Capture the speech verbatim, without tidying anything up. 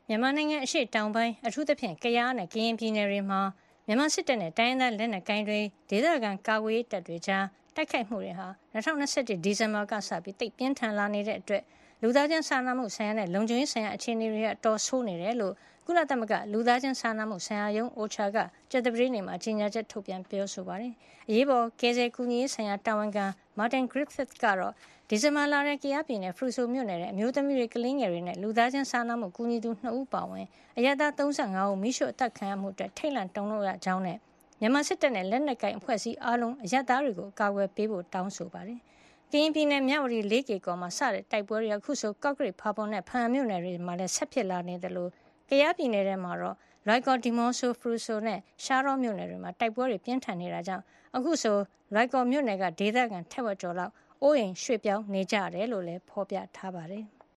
မြန်မာနိုင်ငံအရှေ့တောင်ပိုင်းအထူးသဖြင့်ကယားနဲ့ကရင်ပြည်နယ်တွေမှာမြန်မာစစ်တပ်နဲ့တိုင်းရင်းသားလက်နက်ကိုင်တွေဒေသခံကာကွယ်ရေးတပ်တွေကြားတိုက်ခိုက်မှုတွေဟာ၂၀၂၁ဒီဇင်ဘာကစပြီးသိပ်ပြင်းထန်လာနေတဲ့အတွက်လူသားချင်းစာနာမှုဆိုင်ရာနဲ့လုံခြုံရေးဆိုင်ရာအခြေအနေတွေအတော်ဆိုးနေတယ်လို့ကုလသမဂ္ဂလူသားချင်းစာနာမှုဆိုင်ရာရုံး O C H A ကကြာသပတေးနေ့မှာကြေညာချက်ထုတ်ပြန်ပြောဆိုပါတယ်။အရေးပေါ်ကယ်ဆယ်ကူညီရေးဆိုင်ရာတာဝန်ခံ Martin Griffiths ကတော့ဒီဇင်ဘာလထဲကယားပြည်နယ်ဖရူဆိုမြို့နယ်တဲ့အမျိုးသမီးတွေကလေးငယ်တွေနဲ့လူသားချင်းစာနာမှုကူညီသူနှစ်ဦးပါဝင်အရပ်သား၃၅ဦးမိရှုအသက်ခံရမှုအတွက်ထိတ်လန့်တုန်လှုပ်ရကြောင်းနဲ့မြန်မာစစ်တပ်နဲ့လက်နက်ကိုင်အဖွဲ့အစည်းအားလုံးအရပ်သားတွေကိုကာကွယ်ပေးဖို့တောင်းဆိုပါတယ်။ကရင်ပြည်နယ်မြဝတီလေးကေကော်မှာစတဲ့တိုက်ပွဲတွေအခုဆိုကော့ကရိတ်ဖာပွန်နဲ့ဖန်မြို့နယ်တွေမှာလည်းဆက်ဖြစ်လာနေတယ်လို့ကယားပြည်နယ်ထဲမှာတော့လွိုင်ကော်ဒီမော့ဆိုဖရူဆိုနဲ့ရှားတောမြို့နယ်တွေမှာတိုက်ပွဲတွေပြင်းထန်နေတာကြောင့်အခုဆိုလွိုင်ကော်မြို့နယ်ကဒေသခံထက်ဝက်ကျော်လောက်အိုးအိမ်ရွှေ့ပြောင်းနေကြရတယ်လို့လည်းဖော်ပြထားပါတယ်။